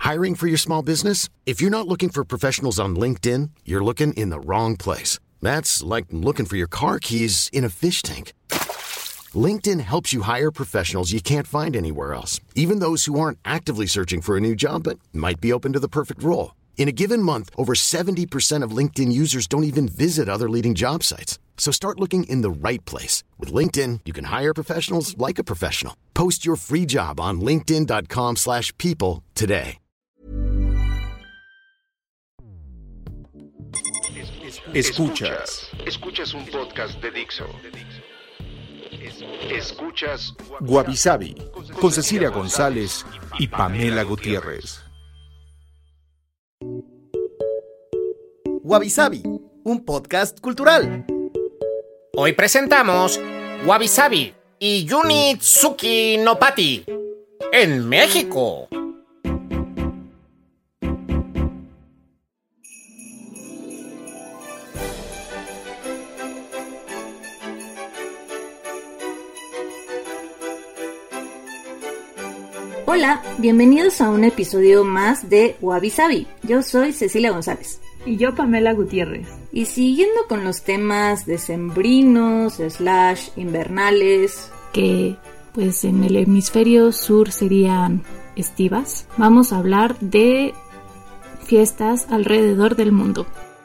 Hiring for your small business? If you're not looking for professionals on LinkedIn, you're looking in the wrong place. That's like looking for your car keys in a fish tank. LinkedIn helps you hire professionals you can't find anywhere else, even those who aren't actively searching for a new job but might be open to the perfect role. In a given month, over 70% of LinkedIn users don't even visit other leading job sites. So start looking in the right place. With LinkedIn, you can hire professionals like a professional. Post your free job on linkedin.com/people today. Escuchas un podcast de Dixo. Escuchas Wabi Sabi con Cecilia González y Pamela Gutiérrez. Wabi Sabi, un podcast cultural. Hoy presentamos Wabi Sabi y Yunitsuki no Pati en México. Hola, bienvenidos a un episodio más de Wabi Sabi. Yo soy Cecilia González. Y yo, Pamela Gutiérrez. Y siguiendo con los temas decembrinos / invernales, que pues en el hemisferio sur serían estivas, vamos a hablar de fiestas alrededor del mundo.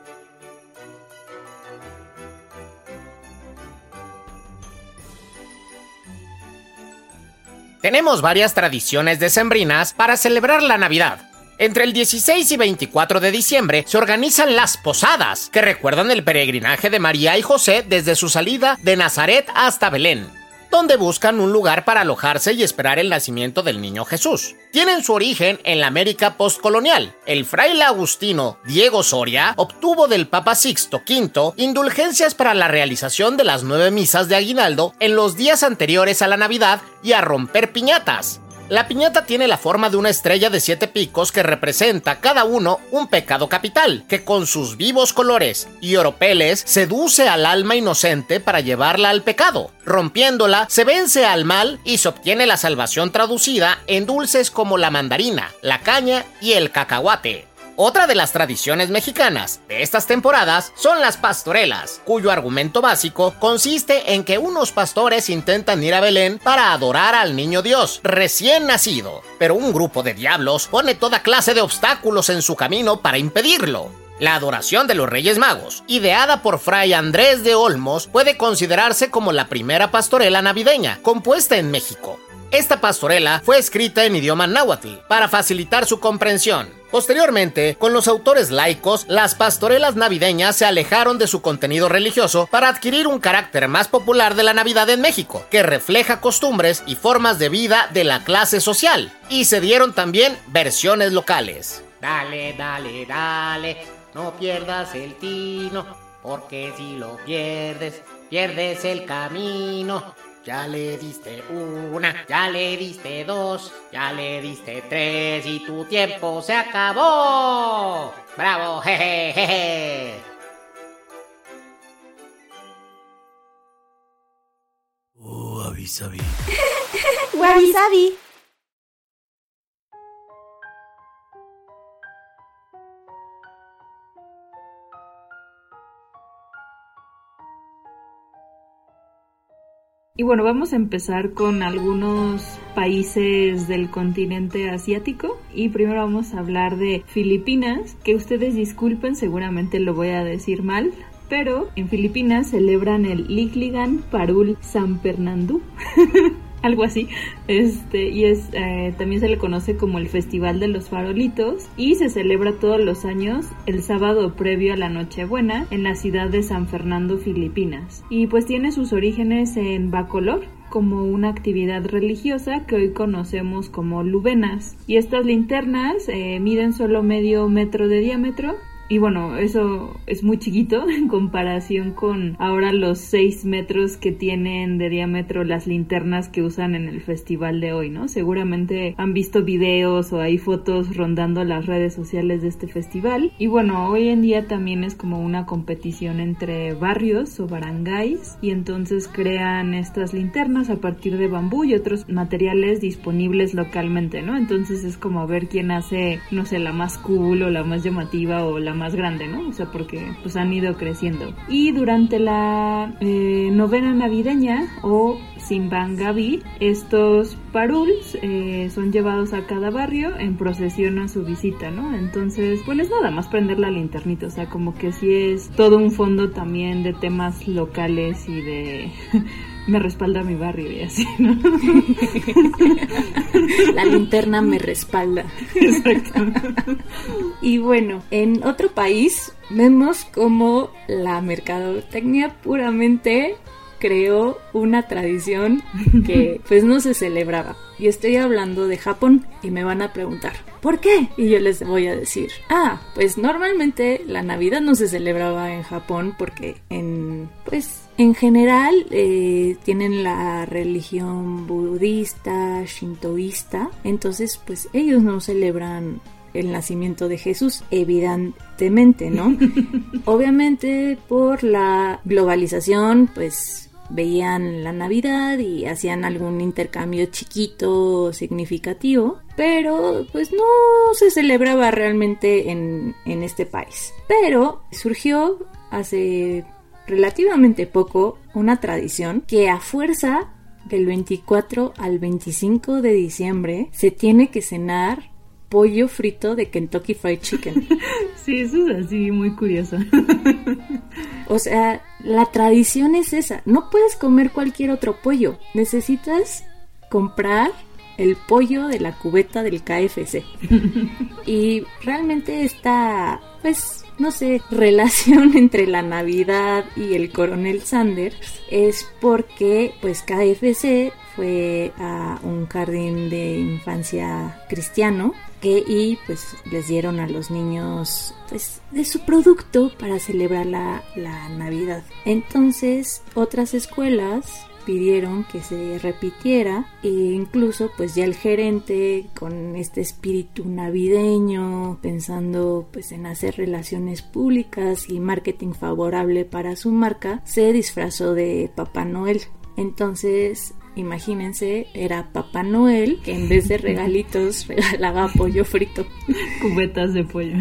Tenemos varias tradiciones decembrinas para celebrar la Navidad. Entre el 16 y 24 de diciembre se organizan las posadas, que recuerdan el peregrinaje de María y José desde su salida de Nazaret hasta Belén, donde buscan un lugar para alojarse y esperar el nacimiento del niño Jesús. Tienen su origen en la América postcolonial. El fraile agustino Diego Soria obtuvo del Papa Sixto V indulgencias para la realización de las 9 misas de aguinaldo en los días anteriores a la Navidad y a romper piñatas. La piñata tiene la forma de una estrella de 7 picos que representa cada uno un pecado capital, que con sus vivos colores y oropeles seduce al alma inocente para llevarla al pecado. Rompiéndola, se vence al mal y se obtiene la salvación traducida en dulces como la mandarina, la caña y el cacahuate. Otra de las tradiciones mexicanas de estas temporadas son las pastorelas, cuyo argumento básico consiste en que unos pastores intentan ir a Belén para adorar al niño Dios recién nacido, pero un grupo de diablos pone toda clase de obstáculos en su camino para impedirlo. La adoración de los Reyes Magos, ideada por Fray Andrés de Olmos, puede considerarse como la primera pastorela navideña compuesta en México. Esta pastorela fue escrita en idioma náhuatl para facilitar su comprensión. Posteriormente, con los autores laicos, las pastorelas navideñas se alejaron de su contenido religioso para adquirir un carácter más popular de la Navidad en México, que refleja costumbres y formas de vida de la clase social, y se dieron también versiones locales. Dale, dale, dale, no pierdas el tino, porque si lo pierdes, pierdes el camino. Ya le diste una, ya le diste 2, ya le diste 3 y tu tiempo se acabó. ¡Bravo! ¡Jeje, jeje! Wabi Sabi. Wabi Sabi. Y bueno, vamos a empezar con algunos países del continente asiático. Y primero vamos a hablar de Filipinas, que ustedes disculpen, seguramente lo voy a decir mal. Pero en Filipinas celebran el Ligligan Parul Sampernandu. Algo así, también se le conoce como el Festival de los Farolitos y se celebra todos los años el sábado previo a la Nochebuena en la ciudad de San Fernando, Filipinas. Y pues tiene sus orígenes en Bacolor, como una actividad religiosa que hoy conocemos como lubenas. Y estas linternas miden solo medio metro de diámetro Y bueno, eso es muy chiquito en comparación con ahora los 6 metros que tienen de diámetro las linternas que usan en el festival de hoy, ¿no? Seguramente han visto videos o hay fotos rondando las redes sociales de este festival. Y bueno, hoy en día también es como una competición entre barrios o barangays, y entonces crean estas linternas a partir de bambú y otros materiales disponibles localmente, ¿no? Entonces es como a ver quién hace, no sé, la más cool o la más llamativa o la más grande, ¿no? O sea, porque pues han ido creciendo. Y durante la novena navideña o Simbangaví, estos paruls son llevados a cada barrio en procesión a su visita, ¿no? Entonces, bueno, es nada más prender la linternita, o sea, como que sí es todo un fondo también de temas locales y de... me respalda mi barrio y así, ¿no? La linterna me respalda. Exacto. Y bueno, en otro país vemos como la mercadotecnia puramente creó una tradición que pues no se celebraba. Y estoy hablando de Japón y me van a preguntar, ¿por qué? Y yo les voy a decir, pues normalmente la Navidad no se celebraba en Japón porque en general tienen la religión budista, shintoísta, entonces pues ellos no celebran el nacimiento de Jesús, evidentemente, ¿no? Obviamente por la globalización, pues veían la Navidad y hacían algún intercambio chiquito, significativo, pero pues no se celebraba realmente en este país. Pero surgió hace relativamente poco una tradición que a fuerza del 24 al 25 de diciembre se tiene que cenar pollo frito de Kentucky Fried Chicken. Sí, eso es así muy curioso. O sea, la tradición es esa. No puedes comer cualquier otro pollo. Necesitas comprar el pollo de la cubeta del KFC. Y realmente esta, pues, no sé, relación entre la Navidad y el Coronel Sanders es porque, pues, KFC fue a un jardín de infancia cristiano y pues les dieron a los niños pues de su producto para celebrar la Navidad. Entonces otras escuelas pidieron que se repitiera e incluso pues ya el gerente con este espíritu navideño, pensando pues en hacer relaciones públicas y marketing favorable para su marca, se disfrazó de Papá Noel. Entonces, imagínense, era Papá Noel que en vez de regalitos regalaba pollo frito. Cubetas de pollo.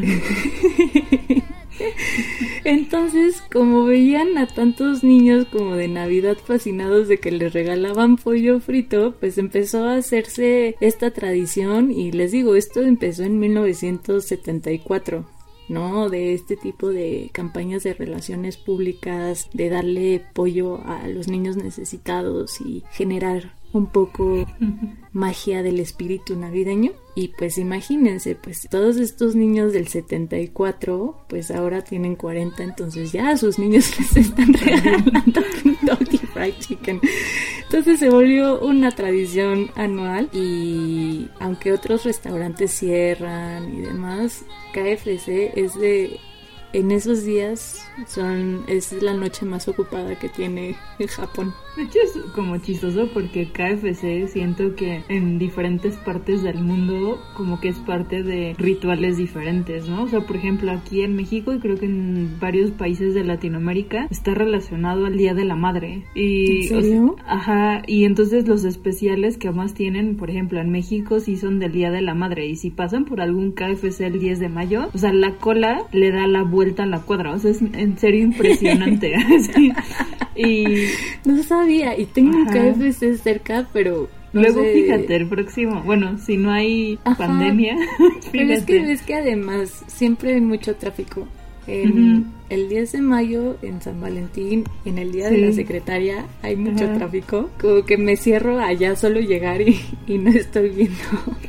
Entonces, como veían a tantos niños como de Navidad fascinados de que les regalaban pollo frito, pues empezó a hacerse esta tradición y les digo, esto empezó en 1974. ¿No? De este tipo de campañas de relaciones públicas, de darle pollo a los niños necesitados y generar un poco magia del espíritu navideño. Y pues imagínense, pues todos estos niños del 74, pues ahora tienen 40, entonces ya a sus niños les están regalando Kentucky Fried Chicken. Entonces se volvió una tradición anual y aunque otros restaurantes cierran y demás, KFC es en esos días es la noche más ocupada que tiene en Japón. De hecho es como chistoso porque KFC siento que en diferentes partes del mundo como que es parte de rituales diferentes, ¿no? O sea, por ejemplo, aquí en México y creo que en varios países de Latinoamérica está relacionado al Día de la Madre. Y, ¿en serio? Y entonces los especiales que más tienen, por ejemplo, en México sí son del Día de la Madre y si pasan por algún KFC el 10 de mayo, o sea, la cola le da la vuelta a la cuadra, o sea, es en serio impresionante. Sí. Y no sabía, y tengo un KFC cerca, pero luego fíjate, el próximo, bueno, si no hay pandemia, pero es que además siempre hay mucho tráfico. El 10 de mayo en San Valentín, en el Día de la Secretaria, hay mucho tráfico. Como que me cierro allá solo llegar y no estoy viendo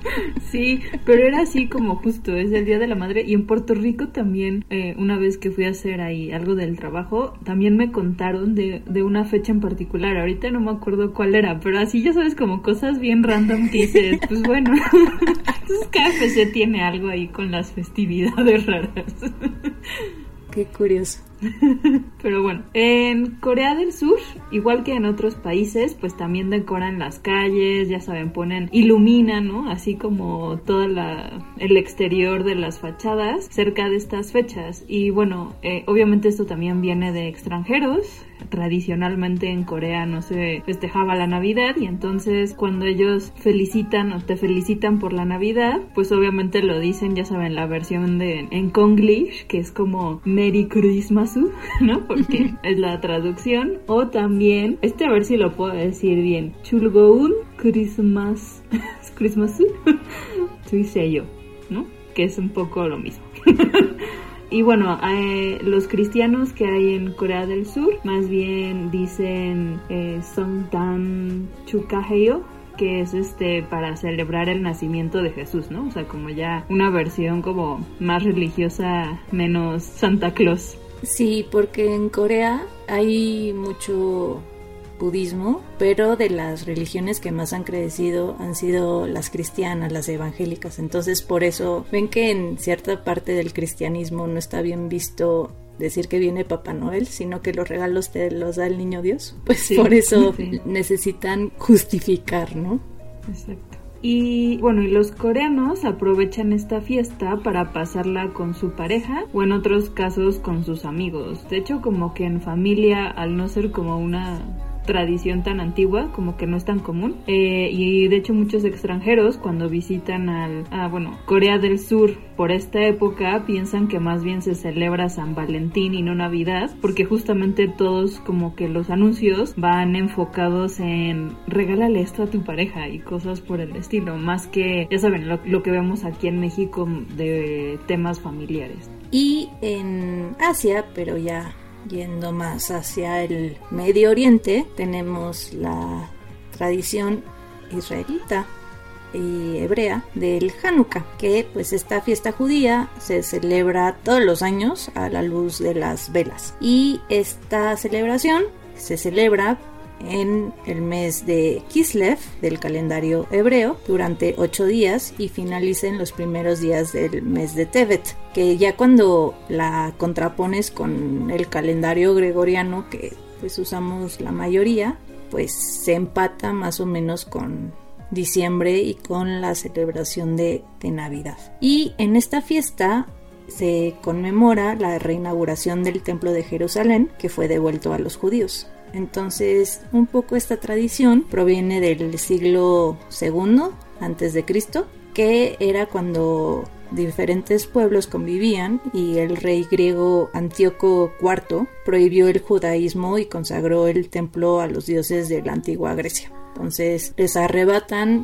Sí, pero era así como justo, es el Día de la Madre. Y en Puerto Rico también, una vez que fui a hacer ahí algo del trabajo, también me contaron de una fecha en particular. Ahorita no me acuerdo cuál era, pero así ya sabes, como cosas bien random que dices, pues bueno. Entonces KFC tiene algo ahí con las festividades raras. Qué curioso. Pero bueno, en Corea del Sur, igual que en otros países, pues también decoran las calles, ya saben, iluminan, ¿no? Así como todo el exterior de las fachadas cerca de estas fechas. Y bueno, obviamente esto también viene de extranjeros. Tradicionalmente en Corea no se festejaba la Navidad, y entonces cuando ellos felicitan o te felicitan por la Navidad, pues obviamente lo dicen, ya saben, la versión en Konglish, que es como Merry Christmas, ¿no? Porque es la traducción. O también, a ver si lo puedo decir bien, Chulgoun Christmas Tuiseyo, ¿no? Que es un poco lo mismo. Y bueno, los cristianos que hay en Corea del Sur más bien dicen Songdan Chukaheyo, que es para celebrar el nacimiento de Jesús, ¿no? O sea, como ya una versión como más religiosa, menos Santa Claus. Sí, porque en Corea hay mucho budismo, pero de las religiones que más han crecido han sido las cristianas, las evangélicas. Entonces, por eso ven que en cierta parte del cristianismo no está bien visto decir que viene Papá Noel, sino que los regalos te los da el niño Dios. Pues sí, por eso sí necesitan justificar, ¿no? Exacto. Y bueno, y los coreanos aprovechan esta fiesta para pasarla con su pareja o en otros casos con sus amigos. De hecho, como que en familia, al no ser como una tradición tan antigua, como que no es tan común, y de hecho muchos extranjeros cuando visitan Corea del Sur por esta época piensan que más bien se celebra San Valentín y no Navidad, porque justamente todos como que los anuncios van enfocados en regálale esto a tu pareja y cosas por el estilo, más que, ya saben, lo que vemos aquí en México de temas familiares. Y en Asia, pero ya yendo más hacia el Medio Oriente, tenemos la tradición israelita y hebrea del Hanukkah, que pues esta fiesta judía se celebra todos los años a la luz de las velas, y esta celebración se celebra en el mes de Kislev del calendario hebreo durante 8 días y finaliza en los primeros días del mes de Tevet, que ya cuando la contrapones con el calendario gregoriano que pues usamos la mayoría, pues se empata más o menos con diciembre y con la celebración de Navidad. Y en esta fiesta se conmemora la reinauguración del Templo de Jerusalén, que fue devuelto a los judíos. Entonces, un poco esta tradición proviene del siglo II antes de Cristo, que era cuando diferentes pueblos convivían y el rey griego Antíoco IV prohibió el judaísmo y consagró el templo a los dioses de la antigua Grecia. Entonces, les arrebatan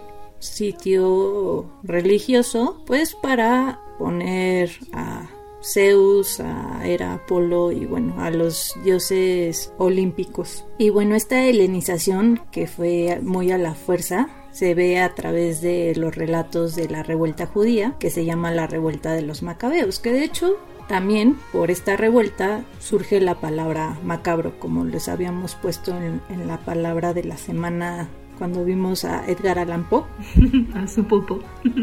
sitio religioso, pues para poner a Zeus, a Hera, Apolo y bueno, a los dioses olímpicos. Y bueno, esta helenización, que fue muy a la fuerza, se ve a través de los relatos de la revuelta judía, que se llama la revuelta de los macabeos, que de hecho también por esta revuelta surge la palabra macabro, como les habíamos puesto en la palabra de la semana cuando vimos a Edgar Allan Poe. A su popo.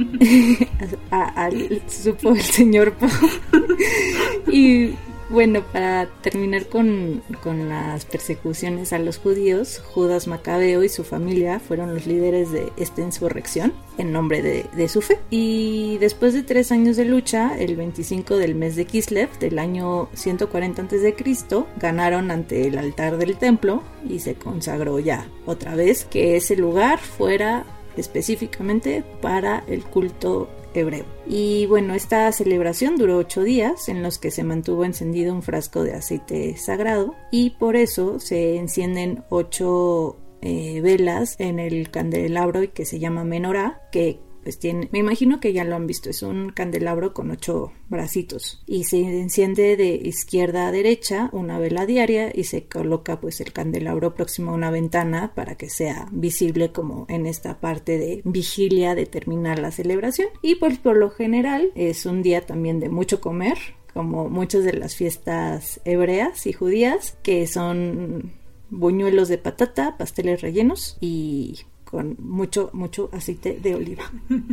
Supo el señor Poe. Y bueno, para terminar con las persecuciones a los judíos, Judas Macabeo y su familia fueron los líderes de esta insurrección en nombre de su fe. Y después de 3 años de lucha, el 25 del mes de Kislev del año 140 a.C., ganaron ante el altar del templo y se consagró ya otra vez que ese lugar fuera específicamente para el culto hebreo. Y bueno, esta celebración duró 8 días en los que se mantuvo encendido un frasco de aceite sagrado, y por eso se encienden 8 velas en el candelabro, y que se llama menorá, que pues tiene, me imagino que ya lo han visto, es un candelabro con 8 bracitos y se enciende de izquierda a derecha una vela diaria y se coloca pues el candelabro próximo a una ventana para que sea visible como en esta parte de vigilia de terminar la celebración. Y pues por lo general es un día también de mucho comer, como muchas de las fiestas hebreas y judías, que son buñuelos de patata, pasteles rellenos y con mucho aceite de oliva.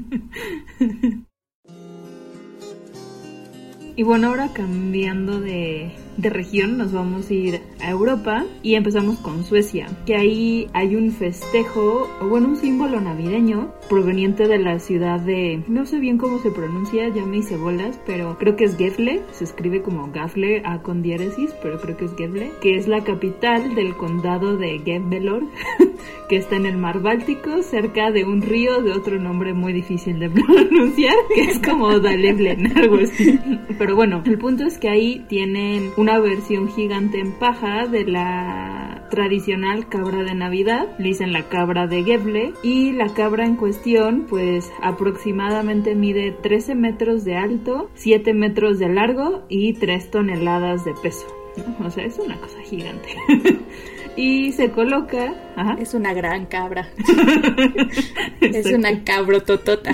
Y bueno, ahora cambiando de región, nos vamos a ir a Europa y empezamos con Suecia, que ahí hay un festejo, o bueno, un símbolo navideño proveniente de la ciudad de, no sé bien cómo se pronuncia, ya me hice bolas, pero creo que es Gefle, se escribe como Gafle, A con diéresis, pero creo que es Gefle, que es la capital del condado de Gävleborg, que está en el mar Báltico, cerca de un río de otro nombre muy difícil de pronunciar, que es como Dalevlen, algo así. Pero bueno, el punto es que ahí tienen una versión gigante en paja de la tradicional cabra de Navidad, le dicen la cabra de Gefle, y la cabra en cuestión pues aproximadamente mide 13 metros de alto, 7 metros de largo y 3 toneladas de peso. O sea, es una cosa gigante. Y se coloca... Ajá. Es una gran cabra. Es una cabrototota.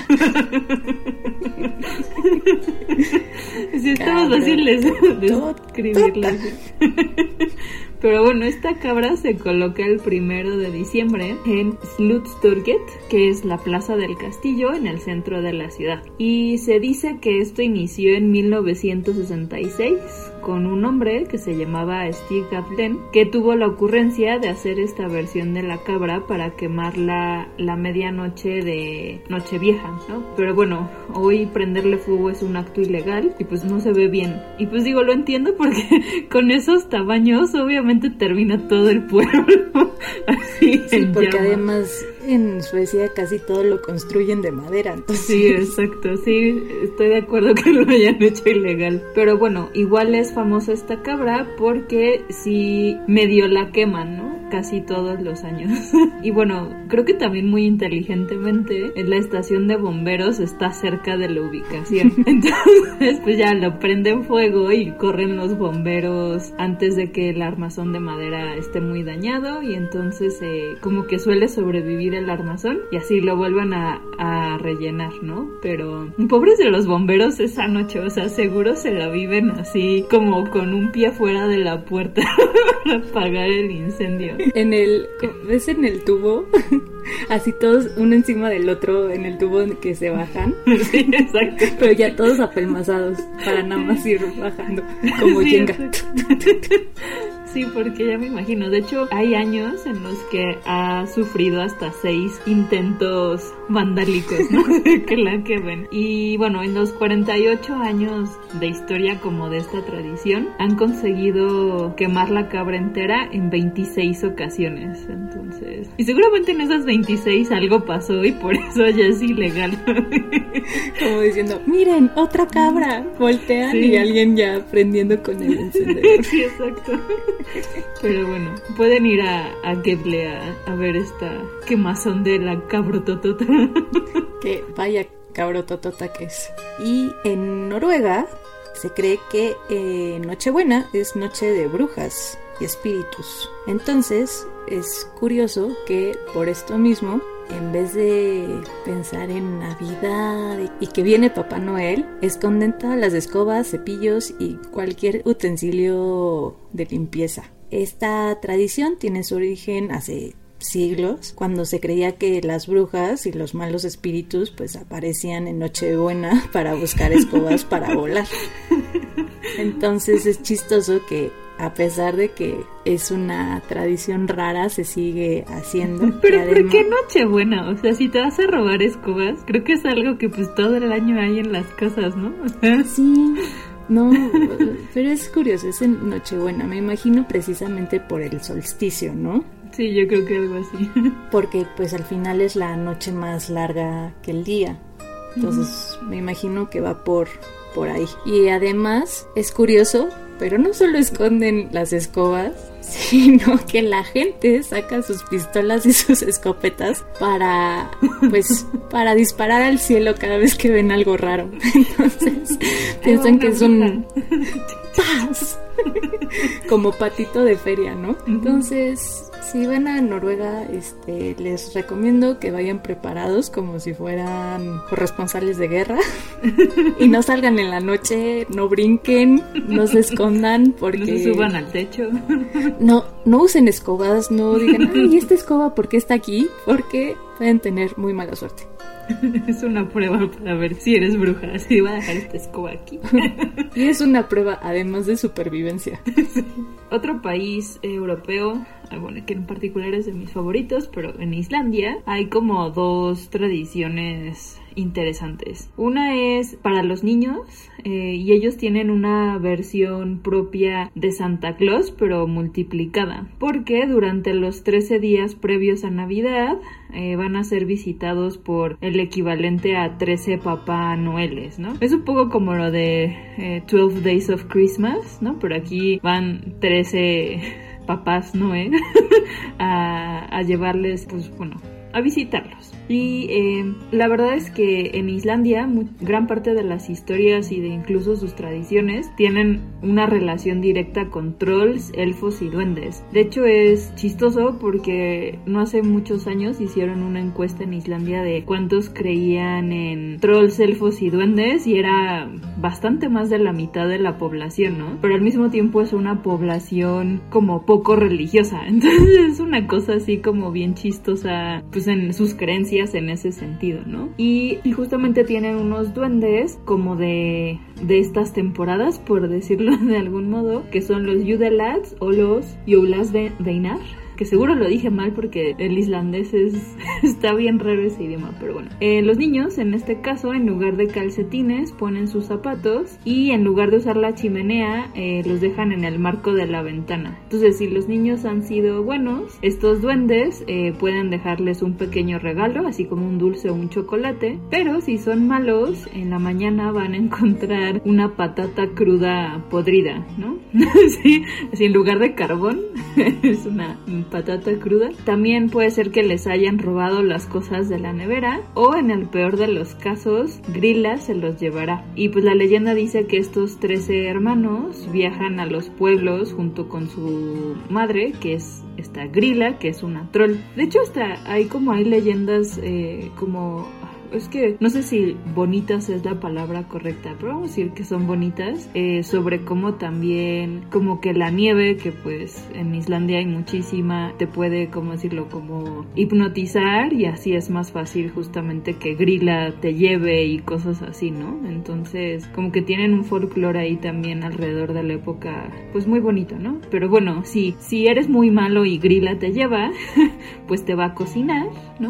Si estamos fáciles de escribirla. Pero bueno, esta cabra se coloca el 1 de diciembre en Slottstorget, que es la plaza del castillo en el centro de la ciudad. Y se dice que esto inició en 1966 con un hombre que se llamaba Stig Gaflen, que tuvo la ocurrencia de hacer esta versión de la cabra para quemarla la medianoche de Nochevieja, ¿no? Pero bueno, hoy prenderle fuego es un acto ilegal y pues no se ve bien. Y pues digo, lo entiendo porque con esos tamaños obviamente termina todo el pueblo así. Sí, porque llamas. Además en Suecia casi todo lo construyen de madera, entonces... Sí, exacto, sí, estoy de acuerdo que lo hayan hecho ilegal. Pero bueno, igual es famosa esta cabra porque sí medio la queman, ¿no? Casi todos los años. Y bueno, creo que también muy inteligentemente la estación de bomberos está cerca de la ubicación. Entonces pues ya lo prenden fuego y corren los bomberos antes de que el armazón de madera esté muy dañado, y entonces como que suele sobrevivir el armazón y así lo vuelvan a rellenar, ¿no? Pero pobres de los bomberos esa noche, o sea, seguro se la viven así como con un pie fuera de la puerta para apagar el incendio. ¿Ves en el tubo? Así todos uno encima del otro en el tubo que se bajan. Sí, exacto. Pero ya todos apelmazados para nada más ir bajando como sí, Jenga. Sí, porque ya me imagino. De hecho, hay años en los que ha sufrido hasta 6 intentos vandálicos, ¿no? Que la quemen. Y bueno, en los 48 años de historia como de esta tradición, han conseguido quemar la cabra entera en 26 ocasiones. Entonces, y seguramente en esas 26 algo pasó y por eso ya es ilegal. Como diciendo, miren, otra cabra. Voltean sí. Y alguien ya prendiendo con el encendedor. Sí, exacto. Pero bueno, pueden ir a Gefle a ver esta quemazón de la cabrototota. Que vaya cabrototota que es. Y en Noruega se cree que Nochebuena es noche de brujas y espíritus. Entonces es curioso que por esto mismo, en vez de pensar en Navidad y que viene Papá Noel, esconden todas las escobas, cepillos y cualquier utensilio de limpieza. Esta tradición tiene su origen hace siglos, cuando se creía que las brujas y los malos espíritus pues aparecían en Nochebuena para buscar escobas para volar. Entonces es chistoso que a pesar de que es una tradición rara, se sigue haciendo. Pero además... ¿por qué Nochebuena? O sea, si te vas a robar escobas, creo que es algo que pues todo el año hay en las casas, ¿no? O sea... Sí, no, pero es curioso, es en Nochebuena, me imagino precisamente por el solsticio, ¿no? Sí, yo creo que algo así. Porque pues al final es la noche más larga que el día, entonces me imagino que va por ahí. Y además es curioso pero no solo esconden las escobas, sino que la gente saca sus pistolas y sus escopetas para disparar al cielo cada vez que ven algo raro. Entonces piensan que es un ¡paz! Como patito de feria, ¿no? Entonces, si van a Noruega, les recomiendo que vayan preparados como si fueran corresponsales de guerra y no salgan en la noche, no brinquen, no se escondan porque... No se suban al techo. No usen escobas, no digan, ay, ¿esta escoba por qué está aquí? Porque pueden tener muy mala suerte. Es una prueba para ver si eres bruja, si va a dejar esta escoba aquí. Y es una prueba además de supervivencia. Sí. Otro país europeo, bueno, que en particular es de mis favoritos, pero en Islandia hay como 2 tradiciones interesantes. Una es para los niños, y ellos tienen una versión propia de Santa Claus, pero multiplicada, porque durante los 13 días previos a Navidad van a ser visitados por el equivalente a 13 Papá Noeles, ¿no? Es un poco como lo de 12 Days of Christmas, ¿no? Pero aquí van 13 papás Noé a llevarles, pues bueno, a visitarlos. Y la verdad es que en Islandia gran parte de las historias y de incluso sus tradiciones tienen una relación directa con trolls, elfos y duendes. De hecho es chistoso porque no hace muchos años hicieron una encuesta en Islandia de cuántos creían en trolls, elfos y duendes, y era bastante más de la mitad de la población, ¿no? Pero al mismo tiempo es una población como poco religiosa, entonces es una cosa así como bien chistosa pues en sus creencias en ese sentido, ¿no? Y justamente tienen unos duendes como de estas temporadas, por decirlo de algún modo, que son los Judelads o los Jólasveinar, que seguro lo dije mal porque el islandés está bien raro ese idioma, pero bueno. Los niños, en este caso, en lugar de calcetines, ponen sus zapatos y en lugar de usar la chimenea, los dejan en el marco de la ventana. Entonces, si los niños han sido buenos, estos duendes pueden dejarles un pequeño regalo, así como un dulce o un chocolate, pero si son malos, en la mañana van a encontrar una patata cruda podrida, ¿no? Sí, así en lugar de carbón, es una patata cruda. También puede ser que les hayan robado las cosas de la nevera, o en el peor de los casos, Grilla se los llevará. Y pues la leyenda dice que estos 13 hermanos viajan a los pueblos junto con su madre, que es esta Grilla, que es una troll. De hecho hasta hay leyendas como... Es que no sé si bonitas es la palabra correcta, pero vamos a decir que son bonitas, sobre cómo también, como que la nieve, que pues en Islandia hay muchísima, te puede, como decirlo, como hipnotizar, y así es más fácil justamente que Grilla te lleve y cosas así, ¿no? Entonces como que tienen un folclore ahí también alrededor de la época, pues muy bonito, ¿no? Pero bueno, si eres muy malo y Grilla te lleva, pues te va a cocinar, ¿no?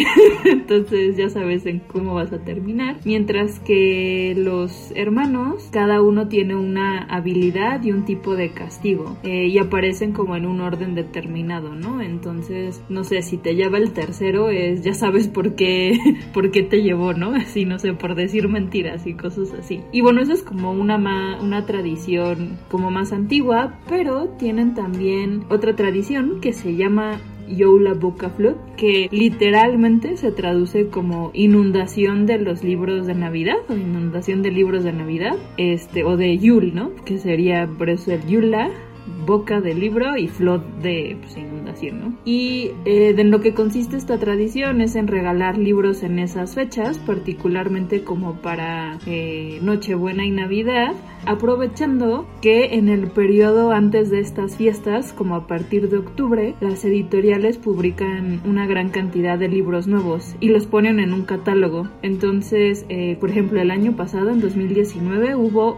Entonces ya sabes en cómo vas a terminar. Mientras que los hermanos, cada uno tiene una habilidad y un tipo de castigo, y aparecen como en un orden determinado, ¿no? Entonces, no sé, si te lleva el tercero, ya sabes por qué te llevó, ¿no? Así, no sé, por decir mentiras y cosas así. Y bueno, eso es como una tradición como más antigua, pero tienen también otra tradición que se llama Jólabókaflóð, que literalmente se traduce como inundación de los libros de Navidad, o inundación de libros de Navidad, o de Yule, ¿no? Que sería por eso el Jóla, boca del libro, y flot de inundación, ¿no? Y de lo que consiste esta tradición es en regalar libros en esas fechas, particularmente como para Nochebuena y Navidad, aprovechando que en el periodo antes de estas fiestas, como a partir de octubre, las editoriales publican una gran cantidad de libros nuevos y los ponen en un catálogo. Entonces, por ejemplo, el año pasado, en 2019, hubo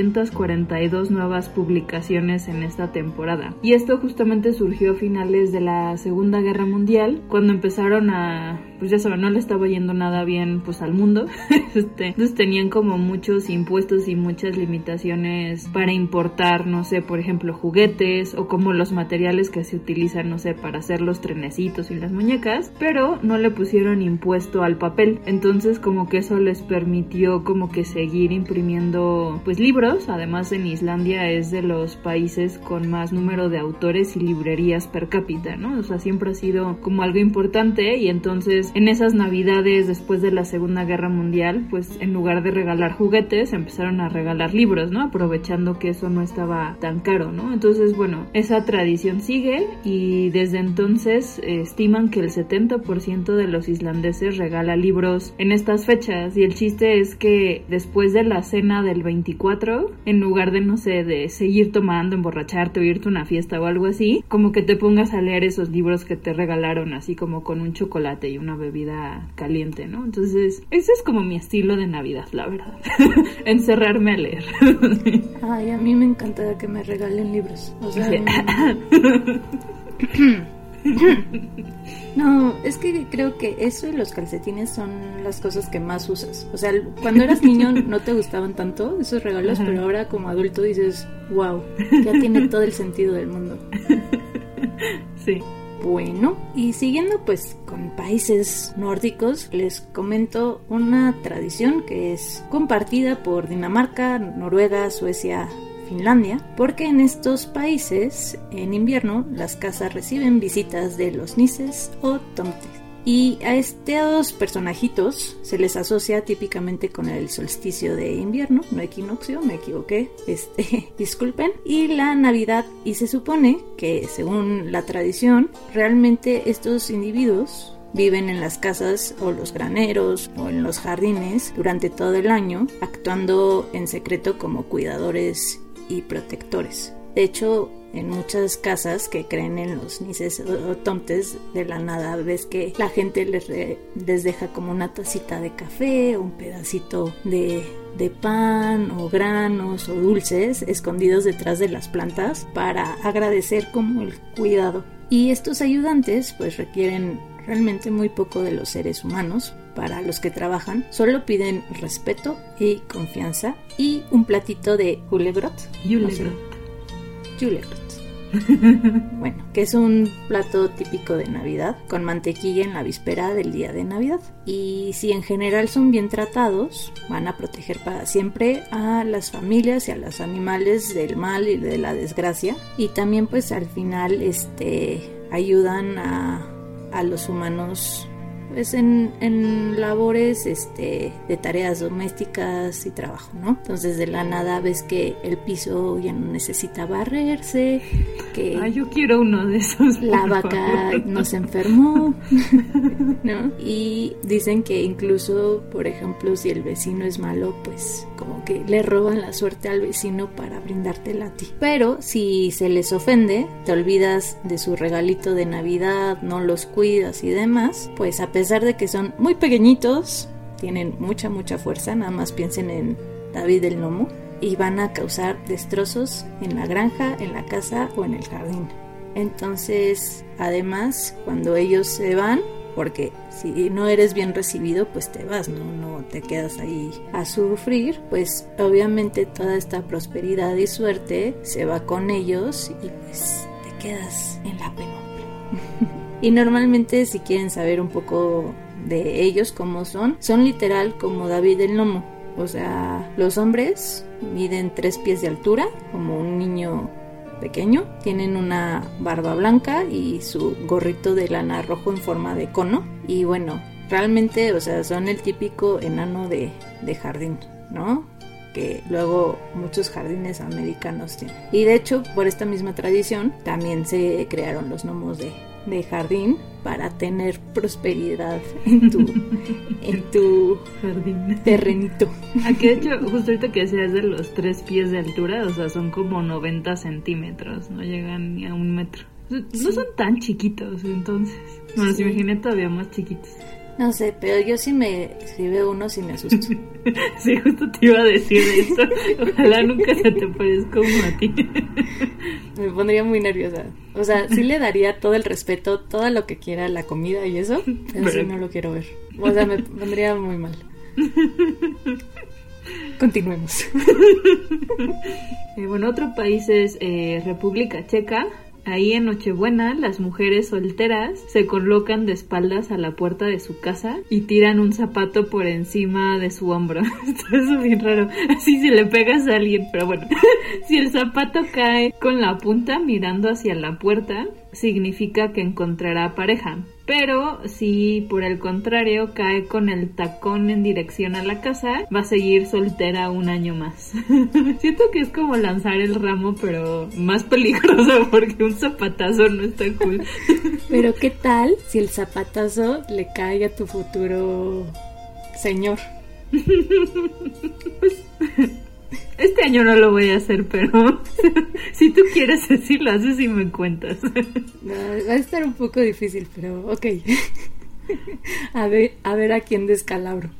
842 nuevas publicaciones en esta temporada. Y esto justamente surgió a finales de la Segunda Guerra Mundial, cuando empezaron a pues ya saben, no le estaba yendo nada bien pues al mundo. Entonces tenían como muchos impuestos y muchas limitaciones para importar, no sé, por ejemplo, juguetes o como los materiales que se utilizan, no sé, para hacer los trenecitos y las muñecas, pero no le pusieron impuesto al papel. Entonces como que eso les permitió como que seguir imprimiendo pues libros. Además, en Islandia es de los países con más número de autores y librerías per cápita, ¿no? O sea, siempre ha sido como algo importante. Y entonces en esas navidades después de la Segunda Guerra Mundial, pues en lugar de regalar juguetes empezaron a regalar libros, ¿no? Aprovechando que eso no estaba tan caro, ¿no? Entonces, bueno, esa tradición sigue y desde entonces estiman que el 70% de los islandeses regala libros en estas fechas. Y el chiste es que después de la cena del 24, en lugar de, no sé, de seguir tomando, emborracharte o irte a una fiesta o algo así, como que te pongas a leer esos libros que te regalaron, así como con un chocolate y una bebida caliente, ¿no? Entonces, ese es como mi estilo de Navidad, la verdad. Encerrarme a leer. Ay, a mí me encanta que me regalen libros. O sea, no, es que creo que eso y los calcetines son las cosas que más usas. O sea, cuando eras niño no te gustaban tanto esos regalos, pero ahora como adulto dices, wow, ya tiene todo el sentido del mundo. Sí. Bueno, y siguiendo pues con países nórdicos, les comento una tradición que es compartida por Dinamarca, Noruega, Suecia, Finlandia, porque en estos países en invierno las casas reciben visitas de los nises o tomtes. Y a estos personajitos se les asocia típicamente con el solsticio de invierno, no equinoccio, me equivoqué, disculpen, y la Navidad. Y se supone que, según la tradición, realmente estos individuos viven en las casas o los graneros o en los jardines durante todo el año, actuando en secreto como cuidadores y protectores. De hecho, en muchas casas que creen en los nises o tomtes, de la nada ves que la gente les deja como una tacita de café, un pedacito de pan o granos o dulces escondidos detrás de las plantas para agradecer como el cuidado. Y estos ayudantes pues requieren realmente muy poco de los seres humanos. Para los que trabajan, solo piden respeto y confianza y un platito de julebrot. Bueno, que es un plato típico de Navidad con mantequilla en la víspera del día de Navidad. Y si en general son bien tratados, van a proteger para siempre a las familias y a los animales del mal y de la desgracia. Y también pues al final ayudan a los humanos pues en labores de tareas domésticas y trabajo, ¿no? Entonces de la nada ves que el piso ya no necesita barrerse, que yo quiero uno de esos. La vaca no se enfermó, ¿no? Y dicen que incluso, por ejemplo, si el vecino es malo, pues como que le roban la suerte al vecino para brindártela a ti. Pero si se les ofende, te olvidas de su regalito de Navidad, no los cuidas y demás, pues a pesar de que son muy pequeñitos, tienen mucha fuerza. Nada más piensen en David el Gnomo y van a causar destrozos en la granja, en la casa o en el jardín. Entonces, además, cuando ellos se van, porque si no eres bien recibido, pues te vas, no te quedas ahí a sufrir, pues obviamente toda esta prosperidad y suerte se va con ellos y pues te quedas en la penumbra. Y normalmente, si quieren saber un poco de ellos, cómo son literal como David el Gnomo. O sea, los hombres miden 3 pies de altura, como un niño pequeño. Tienen una barba blanca y su gorrito de lana rojo en forma de cono. Y bueno, realmente, o sea, son el típico enano de jardín, ¿no? Que luego muchos jardines americanos tienen. Y de hecho, por esta misma tradición, también se crearon los gnomos de jardín para tener prosperidad en tu jardín, terrenito. Aquí de hecho, justo ahorita que decías de los 3 pies de altura, o sea, son como 90 centímetros, no llegan ni a 1 metro. No son tan chiquitos, entonces. Bueno, se imaginé todavía más chiquitos. No sé, pero yo si veo uno sí me asusto. Sí, justo te iba a decir esto. Ojalá nunca se te parezca uno a ti. Me pondría muy nerviosa. O sea, sí le daría todo el respeto, todo lo que quiera, la comida y eso, pero sí no lo quiero ver. O sea, me pondría muy mal. Continuemos. Bueno, otro país es República Checa. Ahí en Nochebuena las mujeres solteras se colocan de espaldas a la puerta de su casa y tiran un zapato por encima de su hombro. Esto es bien raro, así si le pegas a alguien, pero bueno. Si el zapato cae con la punta mirando hacia la puerta, significa que encontrará pareja. Pero si por el contrario cae con el tacón en dirección a la casa, va a seguir soltera un año más. Siento que es como lanzar el ramo, pero más peligroso porque un zapatazo no está cool. Pero ¿qué tal si el zapatazo le cae a tu futuro señor? Pues, este año no lo voy a hacer, pero si tú quieres decir, lo haces y me cuentas. No, va a estar un poco difícil, pero ok. A ver a quién descalabro.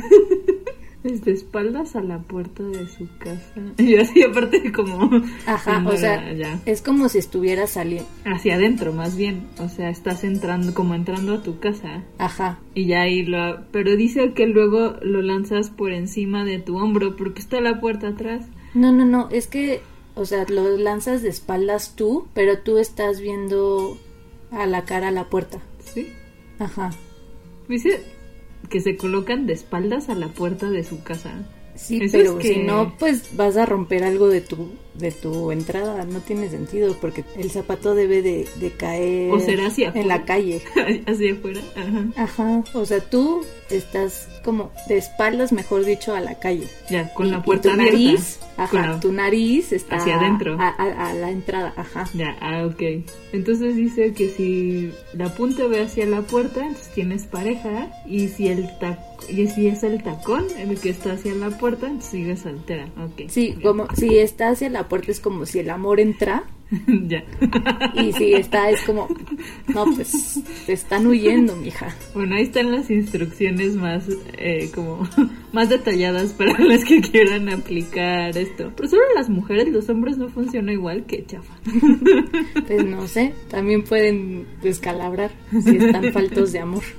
De espaldas a la puerta de su casa. Y así aparte como... Ajá, o sea, ya. Es como si estuvieras saliendo. Hacia adentro, más bien. O sea, estás entrando a tu casa. Ajá. Y ya ahí pero dice que luego lo lanzas por encima de tu hombro, porque está la puerta atrás. No, es que, o sea, lo lanzas de espaldas tú, pero tú estás viendo a la cara a la puerta. ¿Sí? Ajá. Dice que se colocan de espaldas a la puerta de su casa. Sí, pero si no, pues vas a romper algo de tu entrada. No tiene sentido, porque el zapato debe de caer o será hacia en la calle. Hacia afuera. Ajá. O sea, tú estás como de espaldas, mejor dicho, a la calle. Ya, con la puerta abierta. Nariz, tu nariz está hacia adentro. A la entrada, ajá. Ya, ok. Entonces dice que si la punta ve hacia la puerta, entonces tienes pareja, y si es el tacón el que está hacia la puerta, entonces sigues soltera. Okay. Sí, como si está hacia la puerta es como si el amor entra. Ya. Y si está es como, no, pues te están huyendo, mija. Bueno, ahí están las instrucciones más como más detalladas para las que quieran aplicar esto. Pero solo las mujeres, los hombres no funciona igual, que chafa. Pues no sé, también pueden descalabrar si están faltos de amor.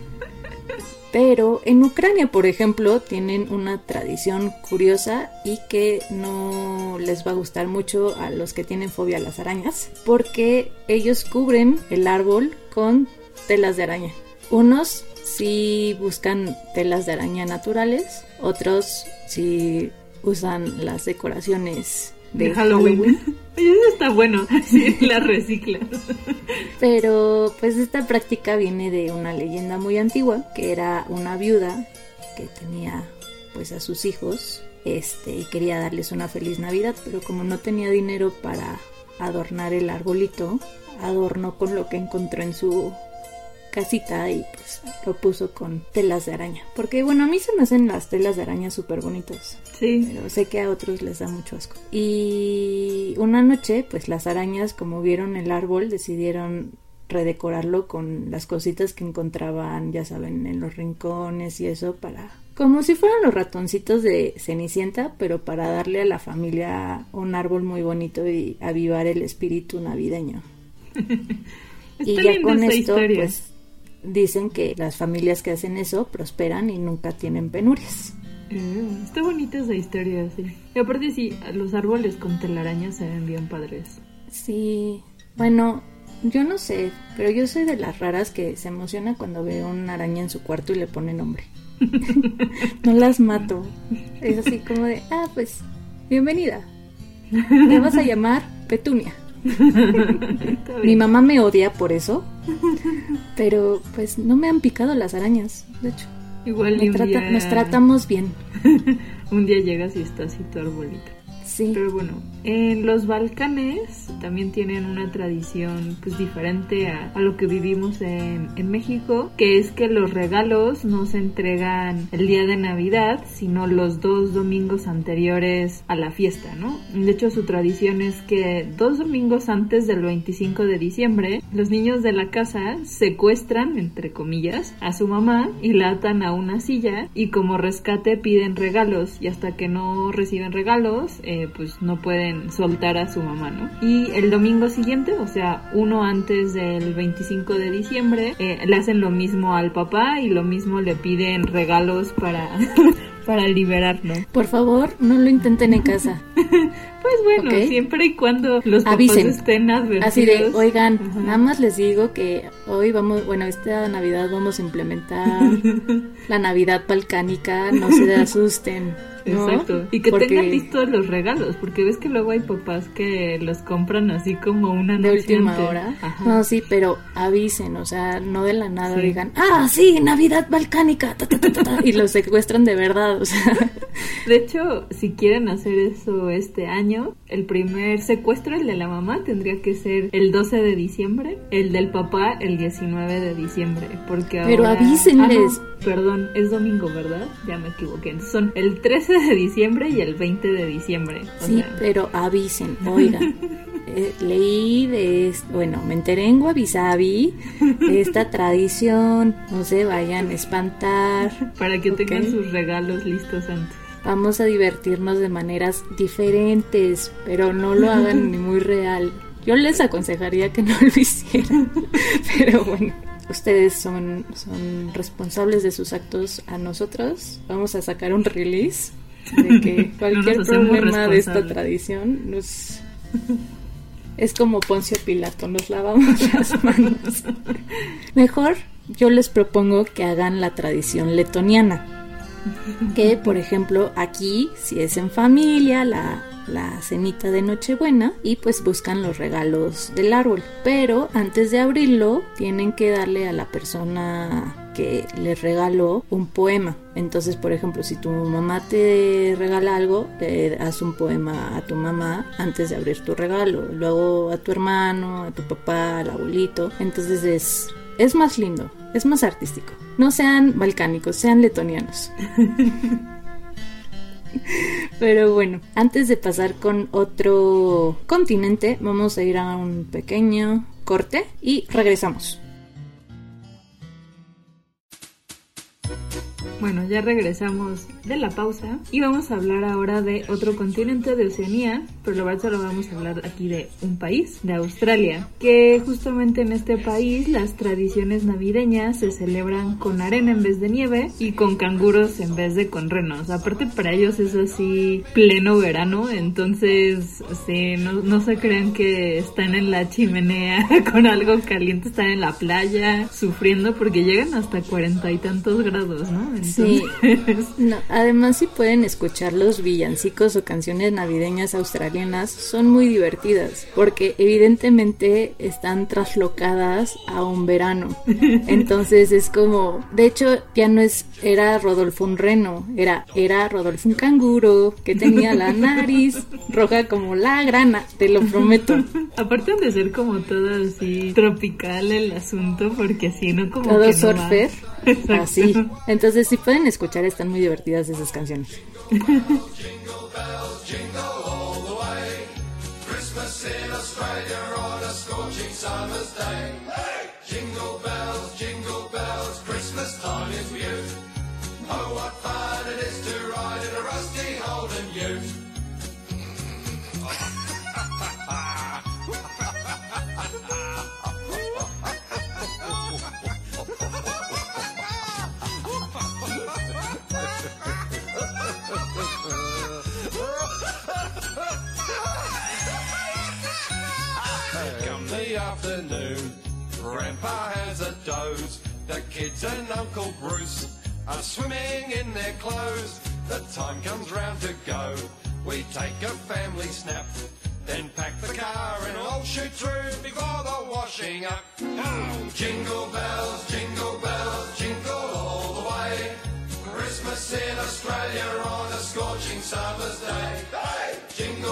Pero en Ucrania, por ejemplo, tienen una tradición curiosa y que no les va a gustar mucho a los que tienen fobia a las arañas, porque ellos cubren el árbol con telas de araña. Unos sí buscan telas de araña naturales, otros sí usan las decoraciones de Halloween. Oye, eso está bueno, sí, la reciclan. Pero pues esta práctica viene de una leyenda muy antigua, que era una viuda que tenía pues a sus hijos y quería darles una feliz Navidad, pero como no tenía dinero para adornar el arbolito, adornó con lo que encontró en su casita y pues lo puso con telas de araña, porque bueno, a mí se me hacen las telas de araña súper bonitas. Sí. Pero sé que a otros les da mucho asco. Y una noche, pues las arañas, como vieron el árbol, decidieron redecorarlo con las cositas que encontraban, ya saben, en los rincones y eso, para... como si fueran los ratoncitos de Cenicienta, pero para darle a la familia un árbol muy bonito y avivar el espíritu navideño. Y ya con esto, historia. Pues dicen que las familias que hacen eso prosperan y nunca tienen penurias. Está bonita esa historia, sí. Y aparte sí, los árboles con telarañas se ven bien padres. Sí, bueno, yo no sé, pero yo soy de las raras que se emociona cuando veo una araña en su cuarto y le pone nombre. No las mato. Es así como de, pues, bienvenida. Me vas a llamar Petunia. Mi mamá me odia por eso, pero pues no me han picado las arañas, de hecho. Igual nos tratamos bien. Un día llegas y está así tu arbolito. Sí. Pero bueno, en los Balcanes también tienen una tradición pues diferente a lo que vivimos en México, que es que los regalos no se entregan el día de Navidad, sino los 2 domingos anteriores a la fiesta, ¿no? De hecho, su tradición es que 2 domingos antes del 25 de diciembre, los niños de la casa secuestran, entre comillas, a su mamá y la atan a una silla y como rescate piden regalos, y hasta que no reciben regalos, pues no pueden soltar a su mamá, ¿no? Y el domingo siguiente, o sea, uno antes del 25 de diciembre, le hacen lo mismo al papá y lo mismo le piden regalos para liberarlo. Por favor, no lo intenten en casa. Pues bueno, okay. Siempre y cuando los papás avisen. Estén advertidos. Así de, oigan, nada más les digo que hoy esta Navidad vamos a implementar la Navidad balcánica, no se asusten, ¿no? Exacto. Y que tengan listos los regalos, porque ves que luego hay papás que los compran así como una de última hora. Ajá. No, sí, pero avisen, o sea, no de la nada digan, sí, Navidad balcánica, y los secuestran de verdad, o sea. De hecho, si quieren hacer eso este año, el primer secuestro, el de la mamá, tendría que ser el 12 de diciembre, el del papá el 19 de diciembre, porque pero ahora... avísenles. Perdón, es domingo, ¿verdad? Ya me equivoqué. Son el 13 de diciembre y el 20 de diciembre. Sí, pero avisen, oigan. Leí me enteré en Wabi Sabi de esta tradición, no se vayan a espantar. Para que tengan sus regalos listos antes. Vamos a divertirnos de maneras diferentes, pero no lo hagan ni muy real. Yo les aconsejaría que no lo hicieran, pero bueno. Ustedes son responsables de sus actos. A nosotros vamos a sacar un release de que cualquier problema de esta tradición es como Poncio Pilato, nos lavamos las manos. Mejor yo les propongo que hagan la tradición letoniana, que por ejemplo aquí si es en familia la cenita de Nochebuena y pues buscan los regalos del árbol, pero antes de abrirlo tienen que darle a la persona que les regaló un poema. Entonces, por ejemplo, si tu mamá te regala algo, le das un poema a tu mamá antes de abrir tu regalo, luego a tu hermano, a tu papá, al abuelito. Entonces es más lindo, es más artístico. No sean balcánicos, sean letonianos. Pero bueno, antes de pasar con otro continente, vamos a ir a un pequeño corte y regresamos. Bueno, ya regresamos de la pausa y vamos a hablar ahora de otro continente de Oceanía, pero la verdad solo vamos a hablar aquí de un país, de Australia, que justamente en este país las tradiciones navideñas se celebran con arena en vez de nieve y con canguros en vez de con renos. Aparte para ellos es así pleno verano, entonces sí, no se crean que están en la chimenea con algo caliente, están en la playa sufriendo porque llegan hasta 40 y tantos grados, ¿no? Entonces... Sí, no, además si pueden escuchar los villancicos o canciones navideñas australianas, son muy divertidas, porque evidentemente están traslocadas a un verano, entonces es como, de hecho ya no era Rodolfo un reno, era Rodolfo un canguro, que tenía la nariz roja como la grana, te lo prometo. Aparte de ser como todo así tropical el asunto, porque así, ¿no? Como todo que surfer, no así, entonces si pueden escuchar, están muy divertidas esas canciones. Afternoon, Grandpa has a doze. The kids and Uncle Bruce are swimming in their clothes. The time comes round to go. We take a family snap, then pack the car and all shoot through before the washing up. Oh, jingle bells, jingle all the way. Christmas in Australia on a scorching summer's day. Hey, jingle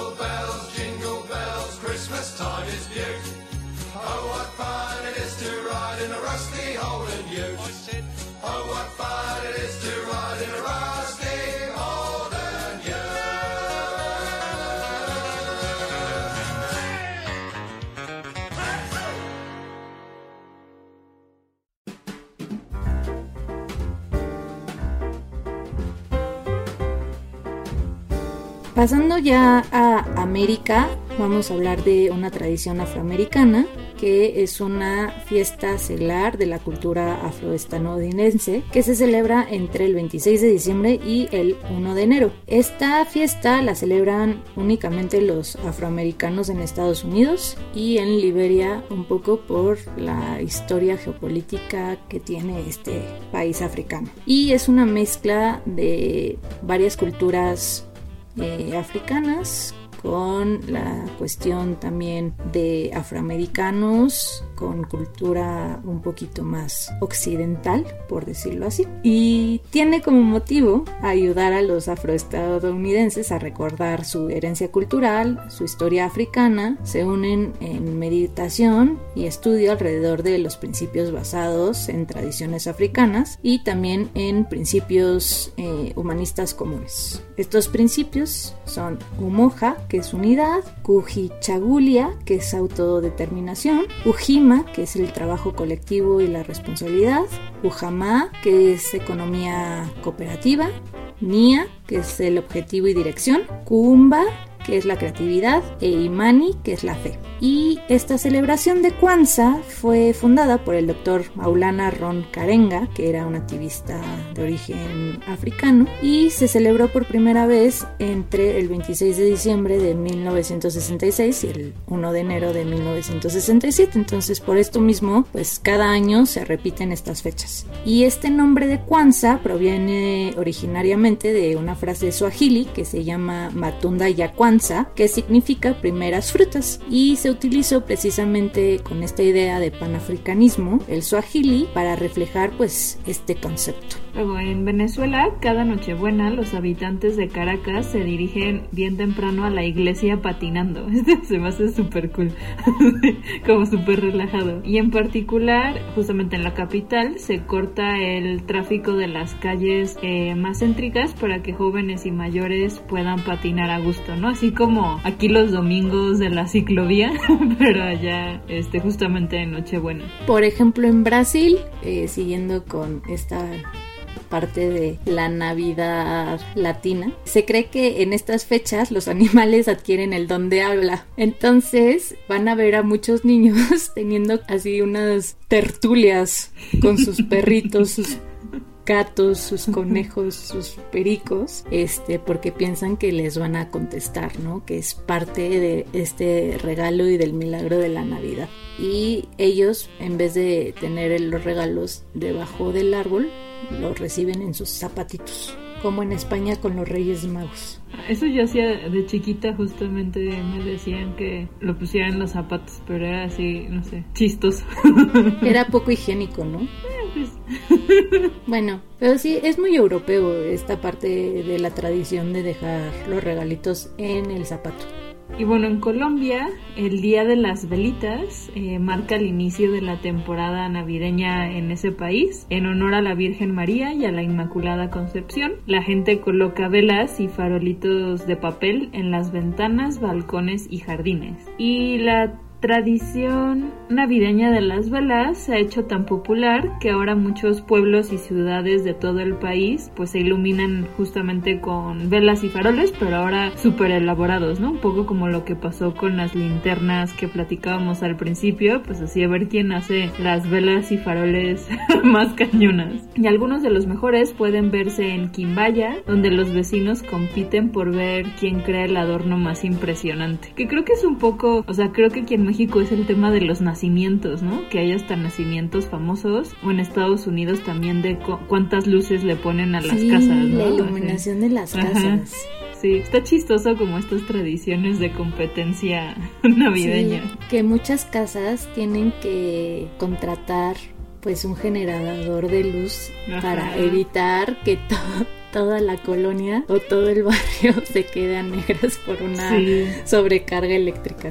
Pasando ya a América, vamos a hablar de una tradición afroamericana que es una fiesta seglar de la cultura afroestadounidense que se celebra entre el 26 de diciembre y el 1 de enero. Esta fiesta la celebran únicamente los afroamericanos en Estados Unidos y en Liberia, un poco por la historia geopolítica que tiene este país africano. Y es una mezcla de varias culturas africanas con la cuestión también de afroamericanos con cultura un poquito más occidental, por decirlo así, y tiene como motivo ayudar a los afroestadounidenses a recordar su herencia cultural, su historia africana. Se unen en meditación y estudio alrededor de los principios basados en tradiciones africanas y también en principios humanistas comunes. Estos principios son Umoja, que es unidad; Kujichagulia, que es autodeterminación; Ujima, que es el trabajo colectivo y la responsabilidad; Ujama, que es economía cooperativa; Nia, que es el objetivo y dirección; Kuumba, que es la creatividad; e Imani, que es la fe. Y esta celebración de Kwanzaa fue fundada por el doctor Maulana Ron Karenga, que era un activista de origen africano, y se celebró por primera vez entre el 26 de diciembre de 1966 y el 1 de enero de 1967. Entonces, por esto mismo, pues cada año se repiten estas fechas. Y este nombre de Kwanzaa proviene originariamente de una frase suajili que se llama Matunda ya Kwanzaa, que significa primeras frutas, y se utilizó precisamente con esta idea de panafricanismo, el suajili, para reflejar pues este concepto. Luego, en Venezuela, cada Nochebuena los habitantes de Caracas se dirigen bien temprano a la iglesia patinando. Se me hace súper cool, como súper relajado. Y en particular, justamente en la capital, se corta el tráfico de las calles más céntricas para que jóvenes y mayores puedan patinar a gusto, ¿no? Así como aquí los domingos de la ciclovía, pero allá justamente en Nochebuena. Por ejemplo, en Brasil, siguiendo con esta parte de la Navidad latina, se cree que en estas fechas los animales adquieren el don de habla. Entonces van a ver a muchos niños teniendo así unas tertulias con sus perritos, sus gatos, sus conejos, sus pericos, porque piensan que les van a contestar, ¿no? Que es parte de este regalo y del milagro de la Navidad. Y ellos, en vez de tener los regalos debajo del árbol, los reciben en sus zapatitos, como en España con los Reyes Magos. Eso yo hacía de chiquita, justamente me decían que lo pusiera en los zapatos, pero era así, no sé, chistoso. Era poco higiénico, ¿no? Bueno, pero sí, es muy europeo esta parte de la tradición de dejar los regalitos en el zapato. Y bueno, en Colombia, el Día de las Velitas marca el inicio de la temporada navideña en ese país. En honor a la Virgen María y a la Inmaculada Concepción, la gente coloca velas y farolitos de papel en las ventanas, balcones y jardines. Y la tradición navideña de las velas se ha hecho tan popular que ahora muchos pueblos y ciudades de todo el país pues se iluminan justamente con velas y faroles, pero ahora súper elaborados, ¿no? Un poco como lo que pasó con las linternas que platicábamos al principio, pues así a ver quién hace las velas y faroles más cañonas. Y algunos de los mejores pueden verse en Quimbaya, donde los vecinos compiten por ver quién crea el adorno más impresionante. Que creo que es un poco, o sea, creo que aquí en México es el tema de los nacimientos, ¿no? Que hay hasta nacimientos famosos, o en Estados Unidos también de cuántas luces le ponen a las casas, ¿no? La iluminación de las casas. Ajá. Sí, está chistoso como estas tradiciones de competencia navideña. Sí, que muchas casas tienen que contratar pues un generador de luz. Ajá. Para evitar que toda la colonia o todo el barrio se quede a negras por una sobrecarga eléctrica.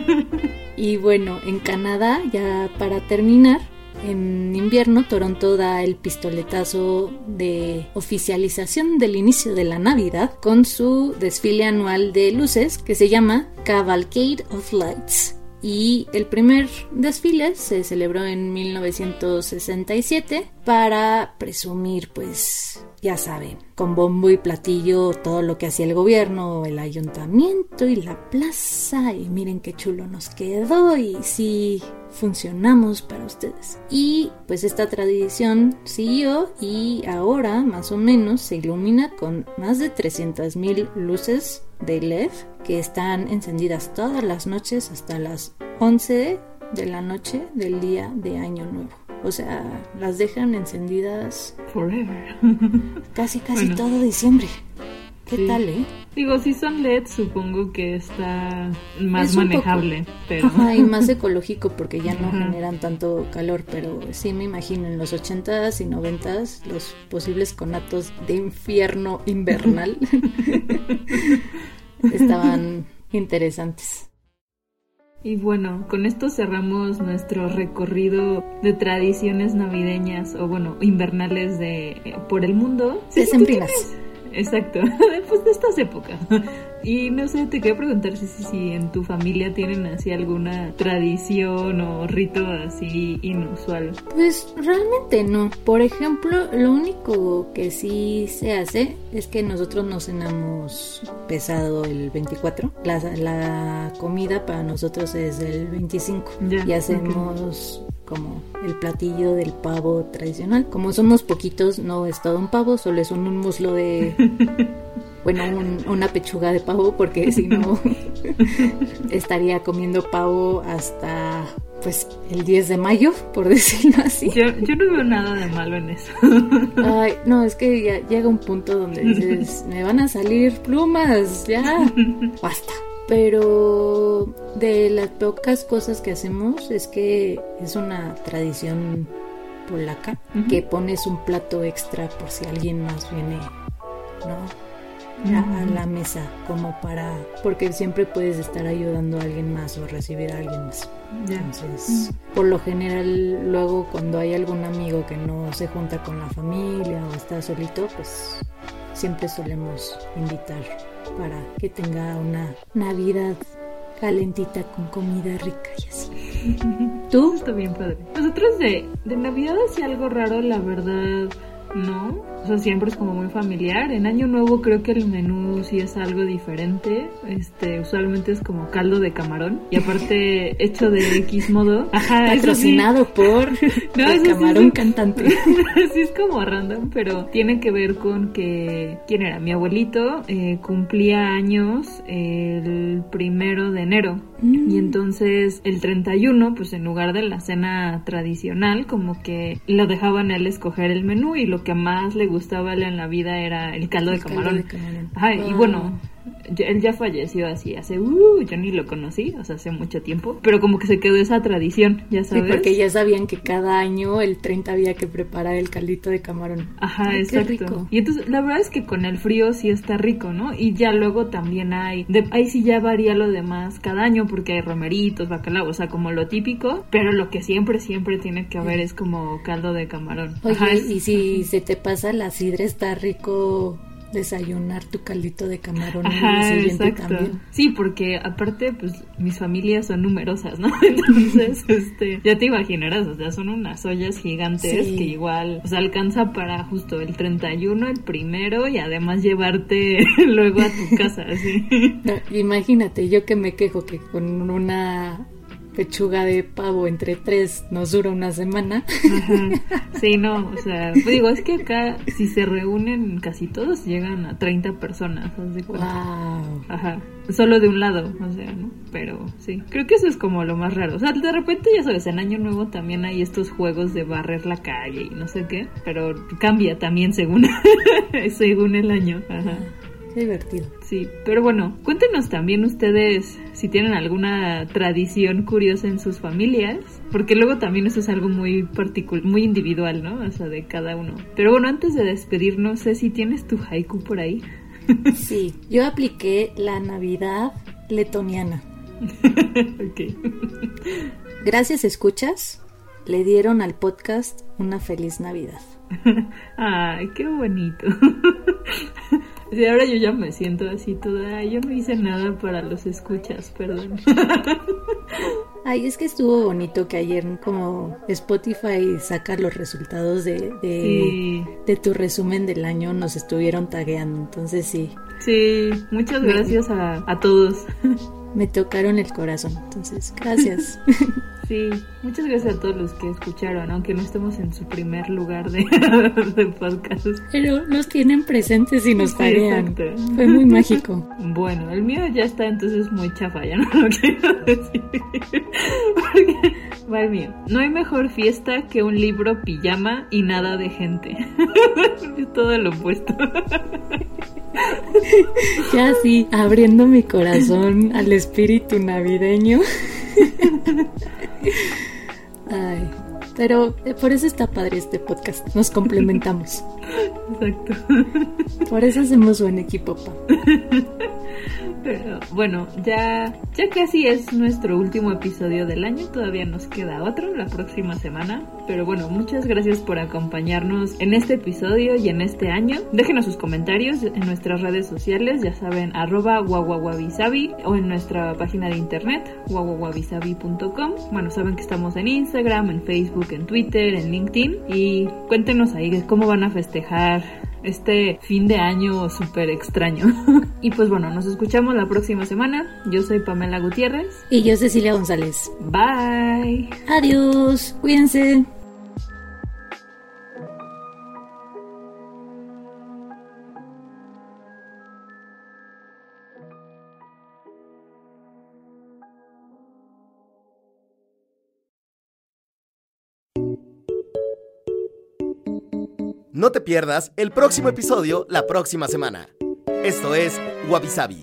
Y bueno, en Canadá, ya para terminar, en invierno Toronto da el pistoletazo de oficialización del inicio de la Navidad con su desfile anual de luces que se llama Cavalcade of Lights. y el primer desfile se celebró en 1967 para presumir, pues ya saben, con bombo y platillo todo lo que hacía el gobierno, el ayuntamiento y la plaza, y miren qué chulo nos quedó y sí funcionamos para ustedes. Y pues esta tradición siguió y ahora más o menos se ilumina con más de 300,000 luces de LED que están encendidas todas las noches hasta las 11 de la noche del día de Año Nuevo. O sea, las dejan encendidas forever. Casi bueno, todo diciembre. ¿Qué sí. tal, Digo, si son LED, supongo que está más manejable, pero... Ajá, y más ecológico porque ya no generan tanto calor, pero sí me imagino en los 80s y 90s los posibles conatos de infierno invernal estaban interesantes. Y bueno, con esto cerramos nuestro recorrido de tradiciones navideñas o bueno, invernales por el mundo. Decembrinas. Exacto, pues de estas épocas. Y no sé, te quería preguntar si en tu familia tienen así alguna tradición o rito así inusual. Pues realmente no. Por ejemplo, lo único que sí se hace es que nosotros no cenamos pesado el 24. La comida para nosotros es el 25. Y hacemos como el platillo del pavo tradicional. Como somos poquitos, no es todo un pavo, solo es un muslo de... Bueno, una pechuga de pavo, porque si no estaría comiendo pavo hasta pues el 10 de mayo, por decirlo así. Yo no veo nada de malo en eso. Ay, no, es que ya llega un punto donde dices, me van a salir plumas, ya, basta. Pero de las pocas cosas que hacemos es que es una tradición polaca, que pones un plato extra por si alguien más viene, ¿no? A la mesa, como para... Porque siempre puedes estar ayudando a alguien más o recibir a alguien más. Entonces, por lo general, luego cuando hay algún amigo que no se junta con la familia o está solito, pues siempre solemos invitar para que tenga una Navidad calentita con comida rica y así. ¿Tú? Está bien padre. Nosotros de Navidad hacía algo raro, la verdad... No, o sea, siempre es como muy familiar. En Año Nuevo creo que el menú sí es algo diferente. Usualmente es como caldo de camarón y aparte hecho de X modo. Ajá, patrocinado sí. Por el camarón sí, cantante. Sí es como random, pero tiene que ver con que ¿quién era? Mi abuelito cumplía años el 1 de enero. Y entonces el 31, pues en lugar de la cena tradicional, como que lo dejaban a él escoger el menú y lo que más le gustaba a él en la vida era el caldo de camarón. Ajá, y bueno, él ya falleció así hace, yo ni lo conocí, o sea, hace mucho tiempo, pero como que se quedó esa tradición, ya sabes. Sí, porque ya sabían que cada año el 30 había que preparar el caldito de camarón. Ajá, exacto. Y entonces, la verdad es que con el frío sí está rico, ¿no? Y ya luego también ahí sí ya varía lo demás cada año, porque hay romeritos, bacalao, o sea, como lo típico, pero lo que siempre tiene que haber es como caldo de camarón. Oye, ajá, y si se te pasa la sidra, está rico desayunar tu caldito de camarón. Ajá, el siguiente exacto. También. Sí, porque aparte, pues, mis familias son numerosas, ¿no? Entonces, ya te imaginarás, o sea, son unas ollas gigantes que igual, o sea, alcanza para justo el 31, el 1 y además llevarte luego a tu casa, así. No, imagínate, yo que me quejo que con una pechuga de pavo entre 3 nos dura una semana. Ajá. Sí, no, o sea, digo, es que acá si se reúnen casi todos llegan a 30 personas, ¿sabes de cuenta? Wow. Ajá, solo de un lado, o sea, ¿no? Pero sí, creo que eso es como lo más raro. O sea, de repente, ya sabes, en Año Nuevo también hay estos juegos de barrer la calle y no sé qué, pero cambia también según el año. Ajá. Qué divertido. Sí, pero bueno, cuéntenos también ustedes si tienen alguna tradición curiosa en sus familias, porque luego también eso es algo muy particular, muy individual, ¿no? O sea, de cada uno. Pero bueno, antes de despedirnos, no sé si tienes tu haiku por ahí. Sí, yo apliqué la Navidad letoniana. Ok. Gracias, escuchas. Le dieron al podcast una feliz Navidad. Ay, qué bonito. Sí, ahora yo ya me siento así toda, yo no hice nada para los escuchas, perdón. Ay, es que estuvo bonito que ayer como Spotify saca los resultados de tu resumen del año, nos estuvieron tagueando, entonces sí. Sí, muchas gracias a todos. Me tocaron el corazón, entonces gracias. Sí, muchas gracias a todos los que escucharon, aunque no estemos en su primer lugar de podcast. Pero nos tienen presentes y nos taguean. Exacto. Fue muy mágico. Bueno, el mío ya está entonces muy chafa, ya no lo quiero decir. Porque va el mío. No hay mejor fiesta que un libro pijama y nada de gente. Es todo lo opuesto. Ya sí, abriendo mi corazón al espíritu navideño. Ay, pero por eso está padre este podcast, nos complementamos. Exacto. Por eso hacemos buen equipo, pa. Pero bueno, ya casi es nuestro último episodio del año. Todavía nos queda otro la próxima semana. Pero bueno, muchas gracias por acompañarnos en este episodio y en este año. Déjenos sus comentarios en nuestras redes sociales, ya saben, @wawawabisabi, o en nuestra página de internet wawawabisabi.com. Bueno, saben que estamos en Instagram, en Facebook, en Twitter, en LinkedIn. Y cuéntenos ahí cómo van a festejar este fin de año súper extraño. Y pues bueno, nos escuchamos la próxima semana. Yo soy Pamela Gutiérrez. Y yo Cecilia González. Bye. Adiós. Cuídense. No te pierdas el próximo episodio la próxima semana. Esto es Wabi Sabi.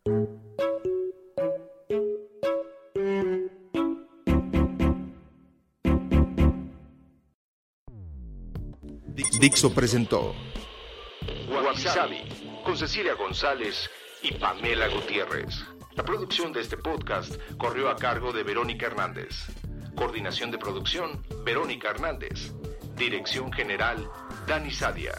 Dixo presentó Wabi Sabi, con Cecilia González y Pamela Gutiérrez. La producción de este podcast corrió a cargo de Verónica Hernández. Coordinación de producción, Verónica Hernández. Dirección General, Dani Sadia.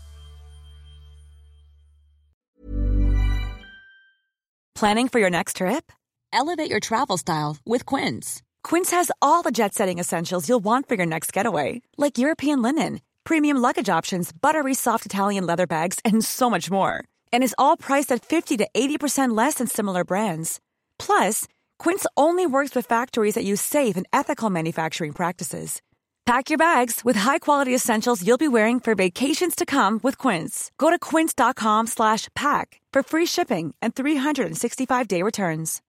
Planning for your next trip? Elevate your travel style with Quince. Quince has all the jet-setting essentials you'll want for your next getaway, like European linen, premium luggage options, buttery soft Italian leather bags, and so much more. And is all priced at 50 to 80% less than similar brands. Plus, Quince only works with factories that use safe and ethical manufacturing practices. Pack your bags with high-quality essentials you'll be wearing for vacations to come with Quince. Go to quince.com/pack for free shipping and 365-day returns.